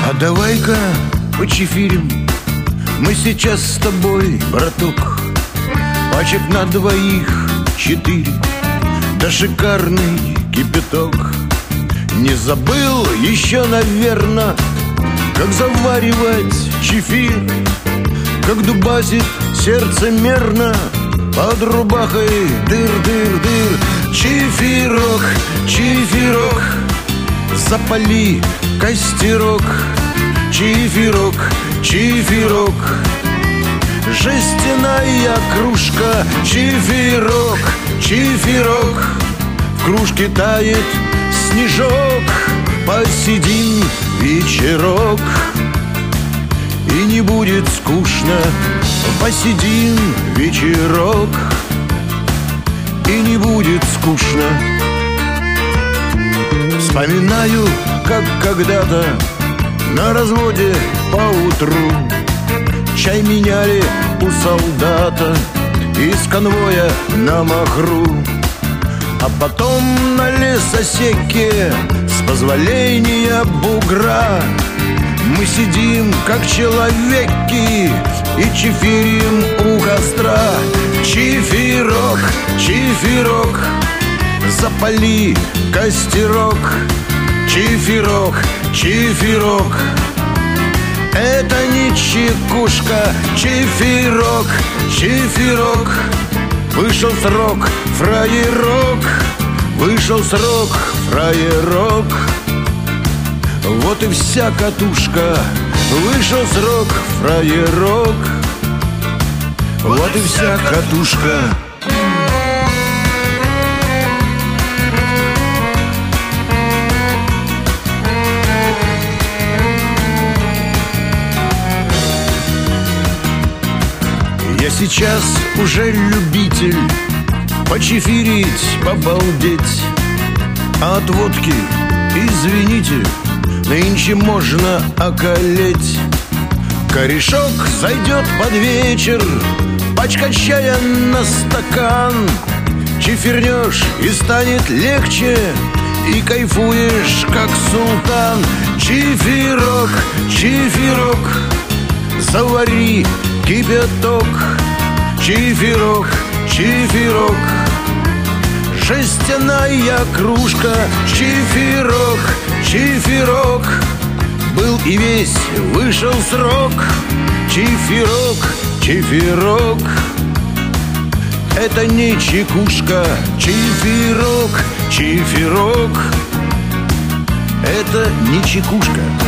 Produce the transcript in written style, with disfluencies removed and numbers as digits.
А давай-ка почефирим мы сейчас с тобой, браток. Пачек на двоих 4, да шикарный кипяток. Не забыл еще, наверно, как заваривать чефир, как дубасит сердце мерно под рубахой дыр-дыр-дыр. Чефирок, чефирок, запали костерок. Чефирок, чефирок, жестяная кружка. Чефирок, чефирок, в кружке тает снежок. Посидим вечерок, и не будет скучно. Посидим вечерок, и не будет скучно. Вспоминаю, как когда-то на разводе поутру чай меняли у солдата из конвоя на махру. А потом на лесосеке, с позволения бугра, мы сидим, как человеки, и чефирим у костра. Чефирок, чефирок, запали костерок. Чефирок, чефирок, это не чекушка. Чефирок, чефирок, вышел срок, фраерок. Вышел срок, фраерок. Вот и вся катушка. Вышел срок, фраерок. Вот и вся катушка. Я сейчас уже любитель почефирить, побалдеть. А от водки, извините, нынче можно околеть. Корешок зайдет под вечер, пачка чая на стакан. Чефирнешь и станет легче, и кайфуешь, как султан. Чефирок, чефирок, завари кипяток. Чефирок, чефирок, жестяная кружка. Чефирок, чефирок, был и весь вышел срок. Чефирок, чефирок, это не чекушка. Чефирок, чефирок, это не чекушка.